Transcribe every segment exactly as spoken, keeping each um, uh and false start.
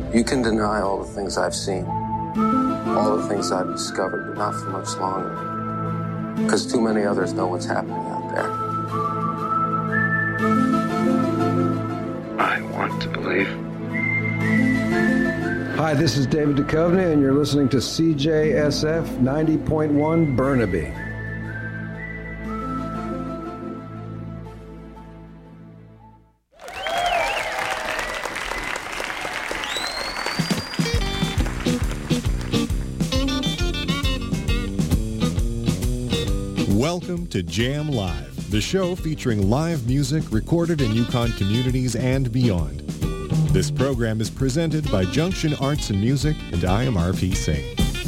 You can deny all the things I've seen, all the things I've discovered, but not for much longer. Because too many others know what's happening out there. I want to believe. Hi, this is David Duchovny, and you're listening to C J S F ninety point one Burnaby. Welcome to Jam Live, the show featuring live music recorded in Yukon communities and beyond. This program is presented by Junction Arts and Music, and I am R P Singh.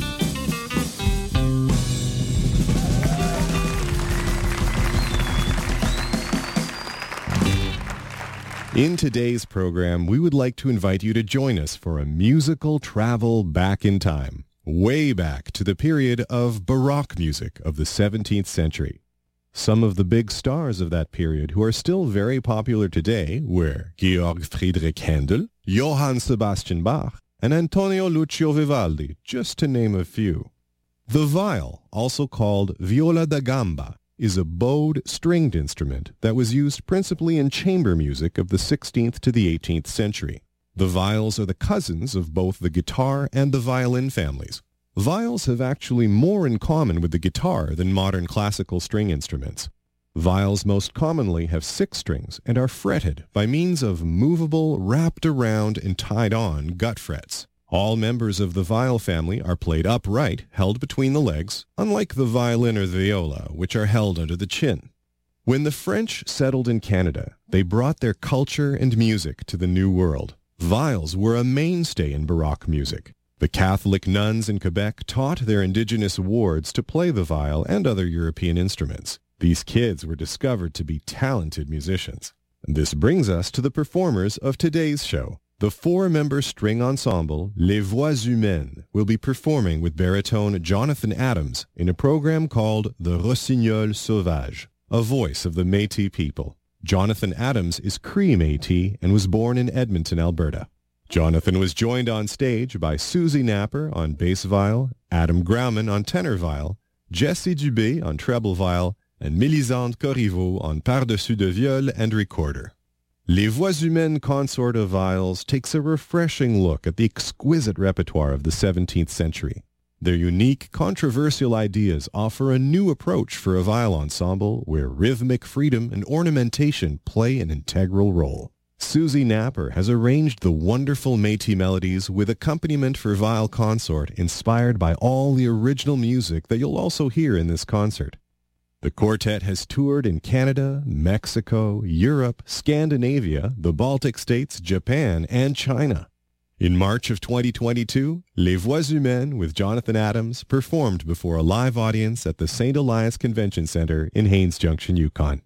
In today's program, we would like to invite you to join us for a musical travel back in time, way back to the period of Baroque music of the seventeenth century. Some of the big stars of that period who are still very popular today were Georg Friedrich Händel, Johann Sebastian Bach, and Antonio Lucio Vivaldi, just to name a few. The viol, also called viola da gamba, is a bowed stringed instrument that was used principally in chamber music of the sixteenth to the eighteenth century. The viols are the cousins of both the guitar and the violin families. Viols have actually more in common with the guitar than modern classical string instruments. Viols most commonly have six strings and are fretted by means of movable, wrapped around, and tied on gut frets. All members of the viol family are played upright, held between the legs, unlike the violin or the viola, which are held under the chin. When the French settled in Canada, they brought their culture and music to the New World. Viols were a mainstay in Baroque music. The Catholic nuns in Quebec taught their indigenous wards to play the viol and other European instruments. These kids were discovered to be talented musicians. This brings us to the performers of today's show. The four-member string ensemble, Les Voix Humaines, will be performing with baritone Jonathan Adams in a program called The Rossignol Sauvage, a voice of the Métis people. Jonathan Adams is Cree Métis and was born in Edmonton, Alberta. Jonathan was joined on stage by Susie Napper on bass viol, Adam Grauman on tenor viol, Jessie Dubé on treble viol, and Mélisande Corriveau on par-dessus de viol and recorder. Les Voix Humaines Consort of Viols takes a refreshing look at the exquisite repertoire of the seventeenth century. Their unique, controversial ideas offer a new approach for a viol ensemble where rhythmic freedom and ornamentation play an integral role. Susie Napper has arranged the wonderful Métis melodies with accompaniment for viol consort inspired by all the original music that you'll also hear in this concert. The quartet has toured in Canada, Mexico, Europe, Scandinavia, the Baltic States, Japan, and China. In March of twenty twenty-two, Les Voix Humaines with Jonathan Adams performed before a live audience at the Saint Elias Convention Center in Haines Junction, Yukon.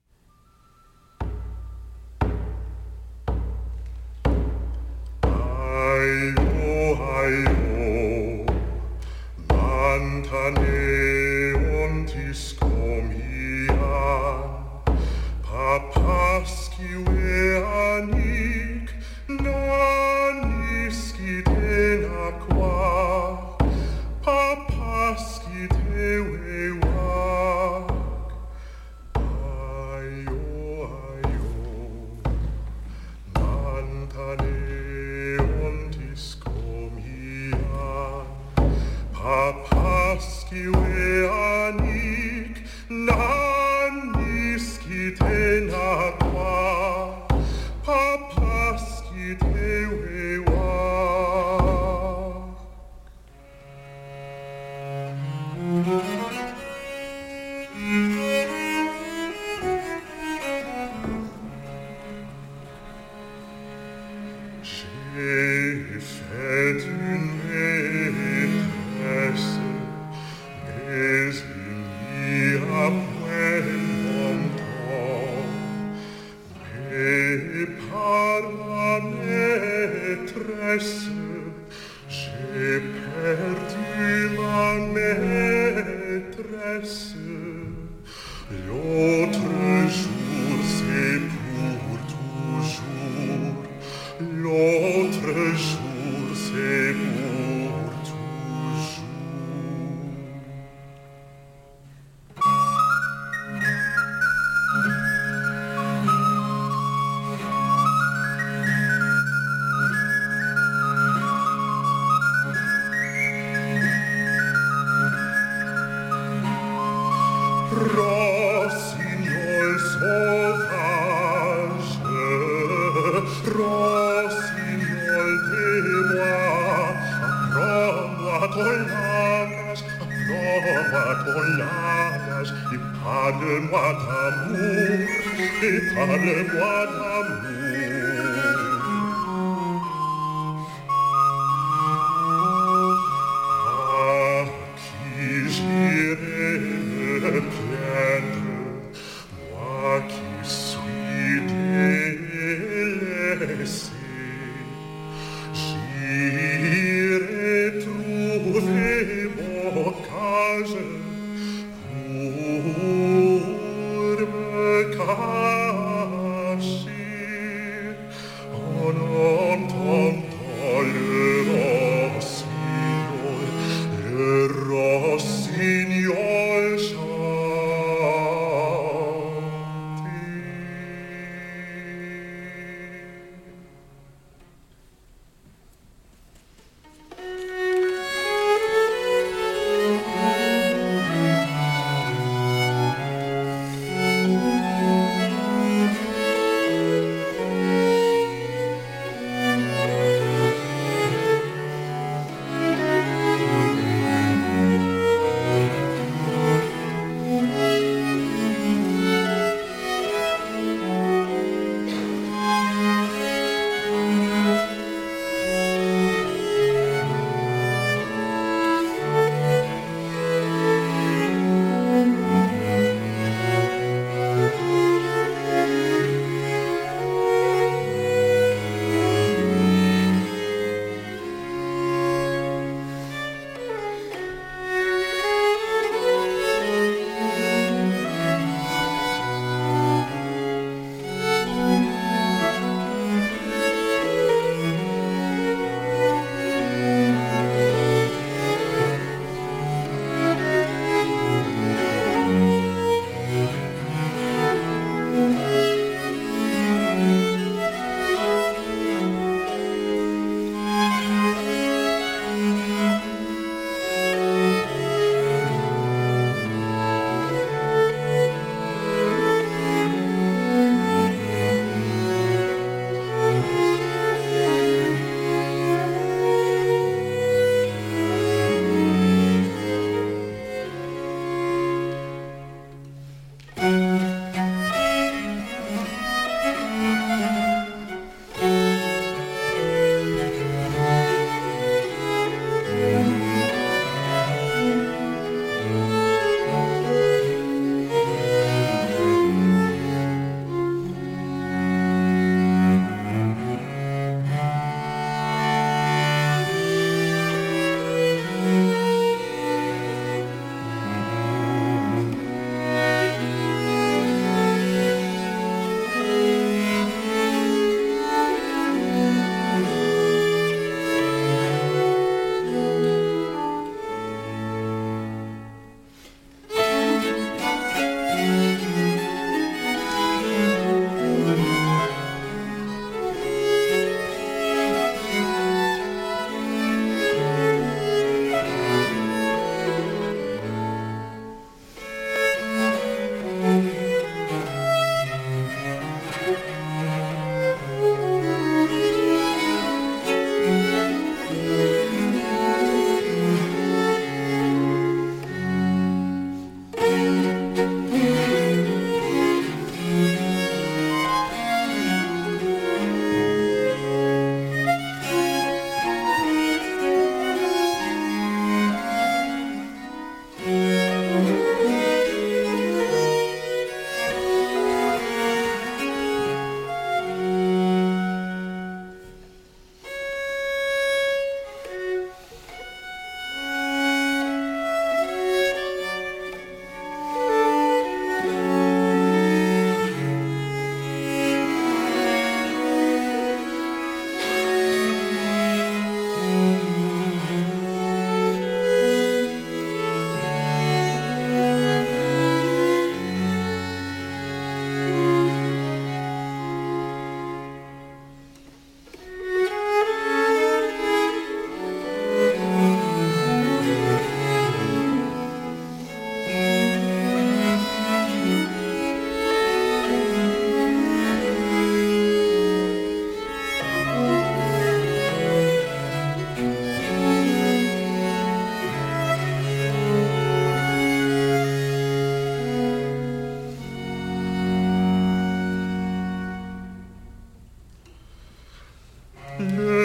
L'autre jour c'est pour toujours. Rossignol sauvage, rossignol de moi, apprends-moi ton langage, apprends-moi ton langage, et parle-moi d'amour, et parle-moi d'amour. À qui j'irai me plaindre, moi qui suis délaissé, j'irai trouver mon cage pour me cacher.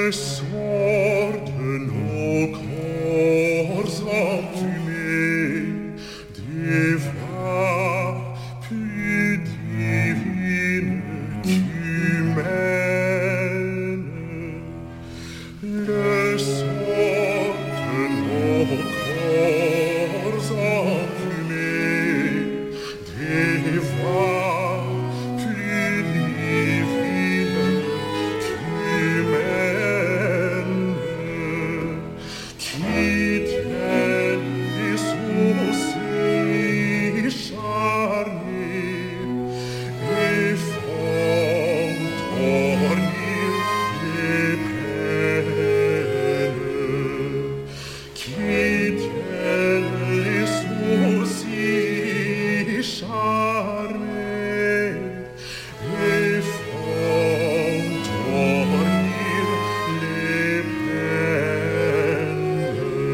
Le sorte nos corps empumés des voix plus divines qu'humaines. Le sorte nos corps empumés des voix plus divines qu'humaines, qui tiennent les sourcils charnés et font tourner les peines, qui tiennent les sourcils charnés et font tourner les peines.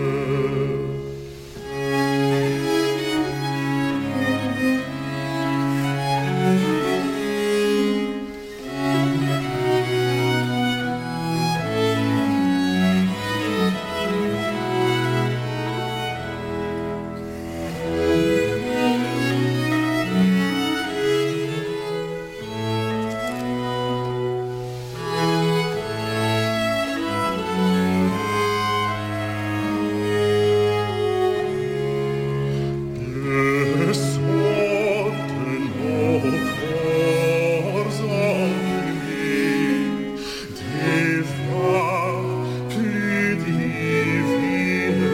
Le sorte nos corps empumés des voix plus divines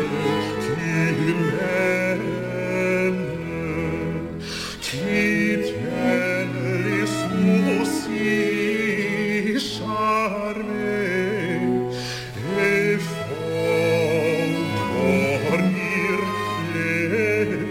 qu'humaines, qui tiennent les sourcils charnés et font tourner les peines.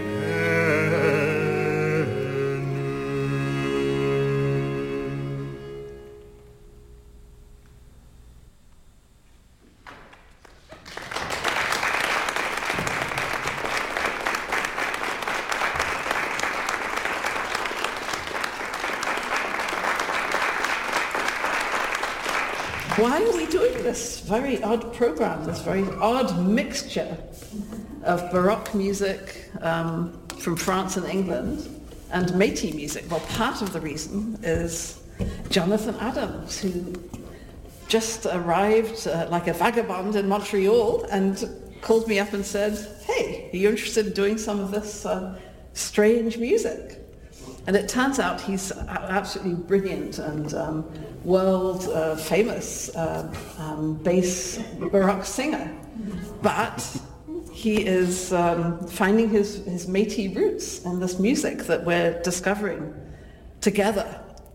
Why are we doing this very odd program, this very odd mixture of Baroque music um, from France and England and Métis music? Well, part of the reason is Jonathan Adams, who just arrived uh, like a vagabond in Montreal and called me up and said, hey, are you interested in doing some of this uh, strange music? And it turns out he's a- absolutely brilliant and um, world uh, famous uh, um, bass Baroque singer. But he is um, finding his, his Métis roots in this music that we're discovering together.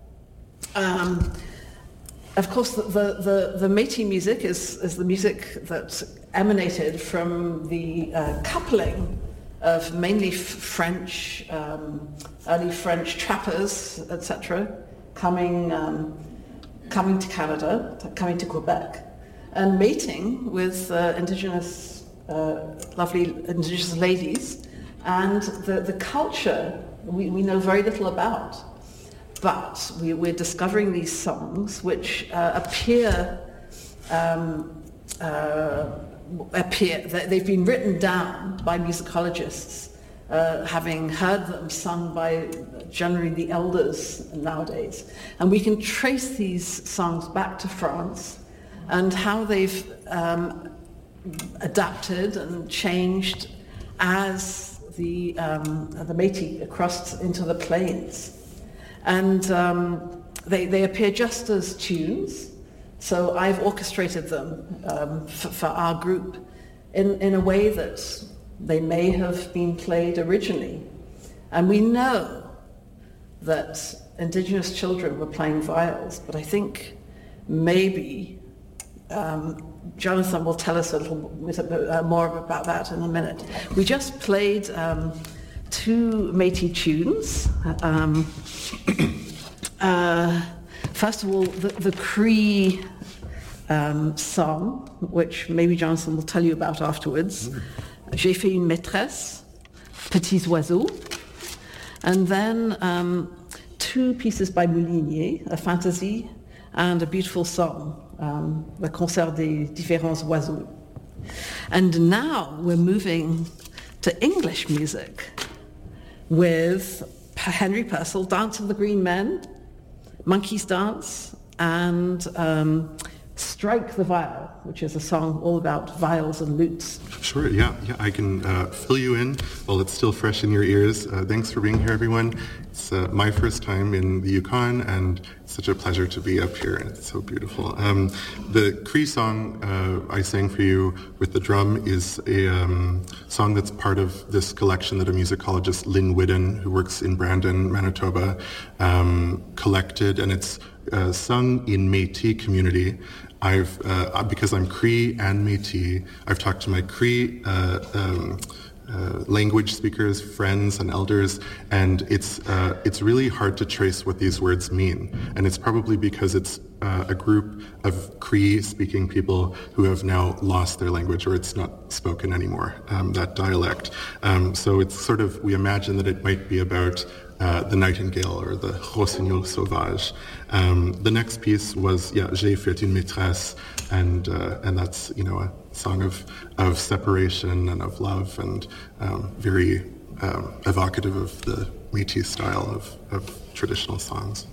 Um, of course, the, the, the, the Métis music is, is the music that emanated from the uh, coupling of mainly f- French, um, early French trappers, et cetera, coming um, coming to Canada, t- coming to Quebec, and mating with uh, indigenous, uh, lovely indigenous ladies, and the, the culture we, we know very little about. But we, we're discovering these songs which uh, appear um, uh, appear, they've been written down by musicologists, uh, having heard them sung by generally the elders nowadays. And we can trace these songs back to France and how they've um, adapted and changed as the, um, the Métis crossed into the plains. And um, they, they appear just as tunes. So I've orchestrated them um, for, for our group in, in a way that they may have been played originally. And we know that indigenous children were playing viols, but I think maybe um, Jonathan will tell us a little bit uh, more about that in a minute. We just played um, two Métis tunes. Um, uh, First of all, the, the Cree um, song, which maybe Jonathan will tell you about afterwards. Mm. J'ai fait une maîtresse, Petits oiseaux. And then um, two pieces by Moulinier, a fantasy and a beautiful song, um, the Concert des différents oiseaux. And now we're moving to English music with Henry Purcell, Dance of the Green Men, Monkey's Dance, and um, Strike the Viol, which is a song all about viols and lutes. Sure, yeah, yeah, I can uh, fill you in while it's still fresh in your ears. Uh, thanks for being here, everyone. It's uh, my first time in the Yukon, and it's such a pleasure to be up here, and it's so beautiful. Um, the Cree song uh, I sang for you with the drum is a um, song that's part of this collection that a musicologist, Lynn Whiddon, who works in Brandon, Manitoba, um, collected, and it's uh, sung in Métis community. I've, uh, because I'm Cree and Métis, I've talked to my Cree uh, um, uh, language speakers, friends, and elders, and it's uh, it's really hard to trace what these words mean. And it's probably because it's uh, a group of Cree-speaking people who have now lost their language, or it's not spoken anymore, um, that dialect. Um, so it's sort of, we imagine that it might be about Uh, the nightingale or the rossignol sauvage. Um, the next piece was, yeah, J'ai fait une maîtresse, and uh, and that's, you know, a song of of separation and of love, and um, very um, evocative of the Métis style of, of traditional songs.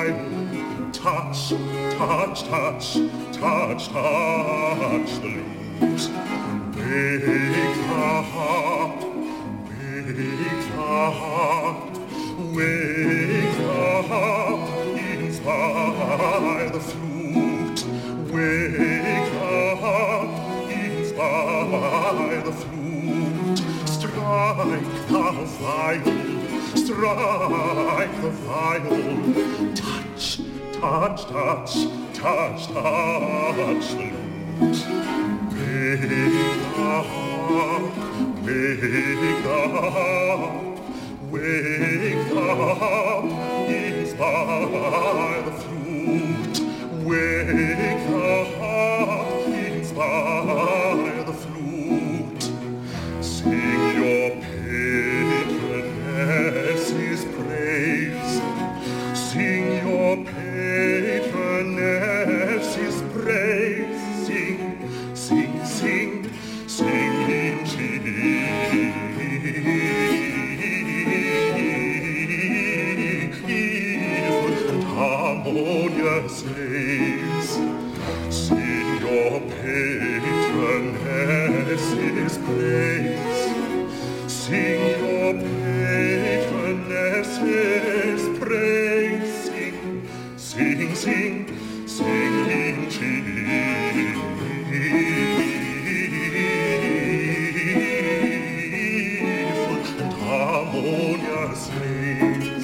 violin. Touch, touch, touch, touch, touch the leaves. Wake the heart, wake the heart, wake the heart, inspire the flute. Wake the heart, inspire the flute. Strike the violin, strike the violin. Touch, touch, touch, touch, touch the lute. Wake the heart, wake the heart, wake the heart, inspire the flute. Wake the heart, inspire the flute. Sing your patroness's praise. Sing your patroness's praise. Sing, sing, sing, sing in chief and harmonious lays. Sing your patroness's praise. Sing your patroness's praise. Sing, sing, sing, sing in chief and harmonious lays.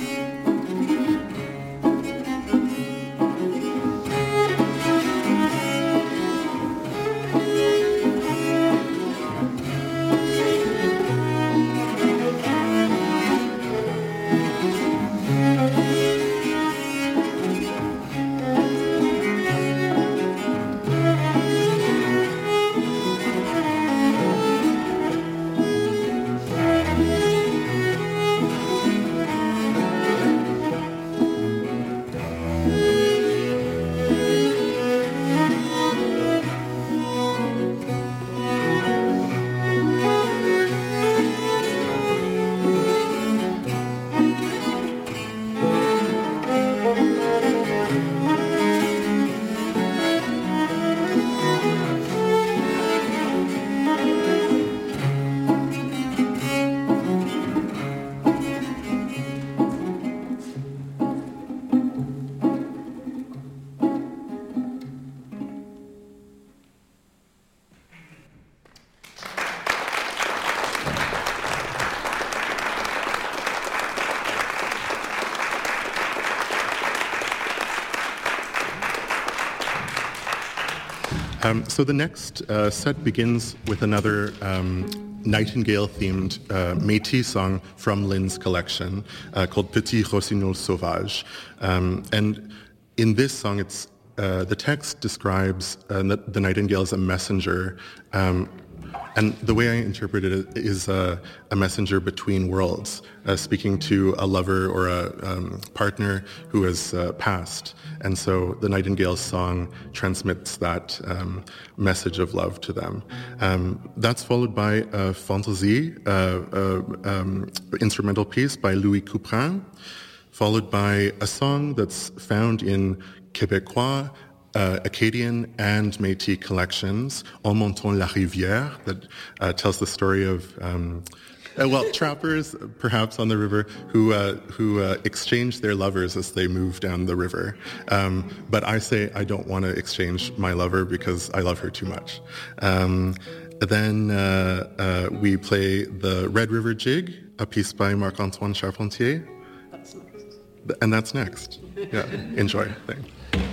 Um, so the next uh, set begins with another um, Nightingale-themed uh, Métis song from Lynn's collection uh, called Petit Rossignol Sauvage. Um, and in this song, it's uh, the text describes uh, the, the nightingale as a messenger. Um, And the way I interpret it is uh, a messenger between worlds, uh, speaking to a lover or a um, partner who has uh, passed. And so the Nightingale's song transmits that um, message of love to them. Um, that's followed by a Fantaisie, uh, uh, um, instrumental piece by Louis Couperin, followed by a song that's found in Québécois, Uh, Acadian and Métis collections, En montant la rivière, that uh, tells the story of, um, uh, well, trappers, perhaps on the river, who uh, who uh, exchange their lovers as they move down the river. Um, but I say I don't want to exchange my lover because I love her too much. Um, then uh, uh, we play the Red River Jig, a piece by Marc-Antoine Charpentier. That's next. And that's next. Yeah, enjoy. Thanks.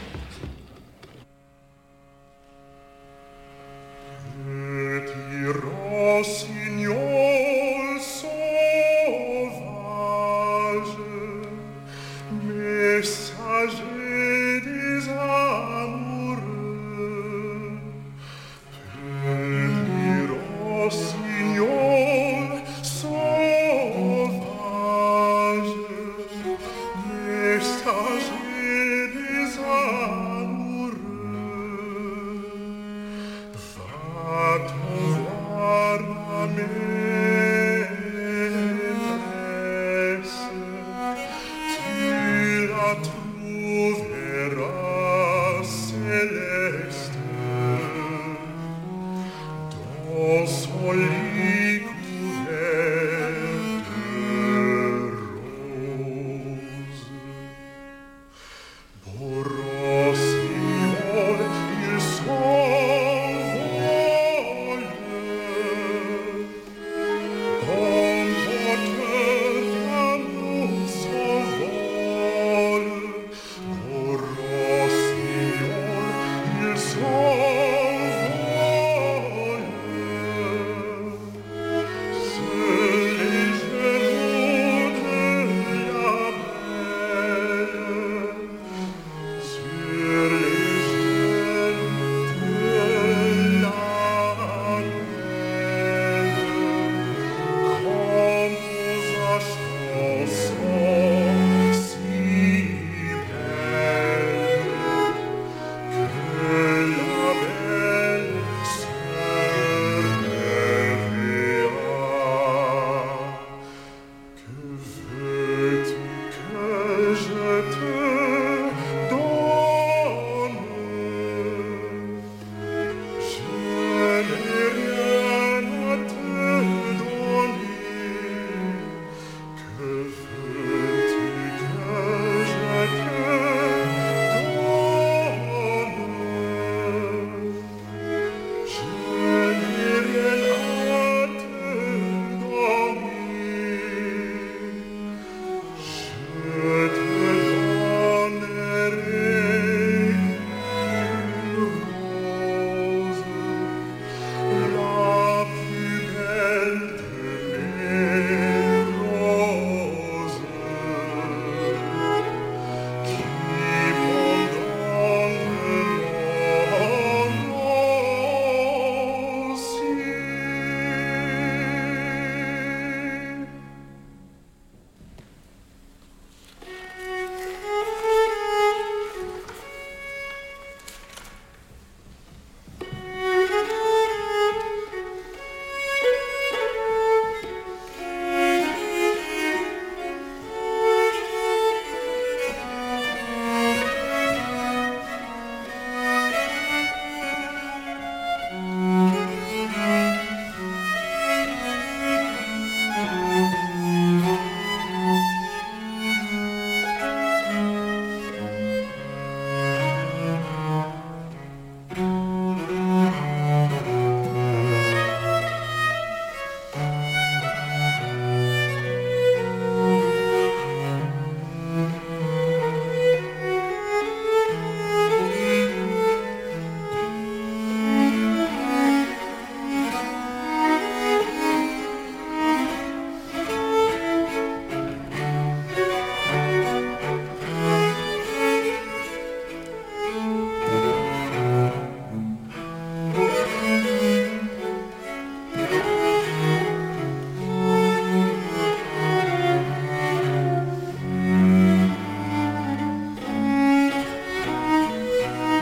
Petit rossignol sauvage, messager des amoureux. Petit rossignol sauvage, messager des amoureux.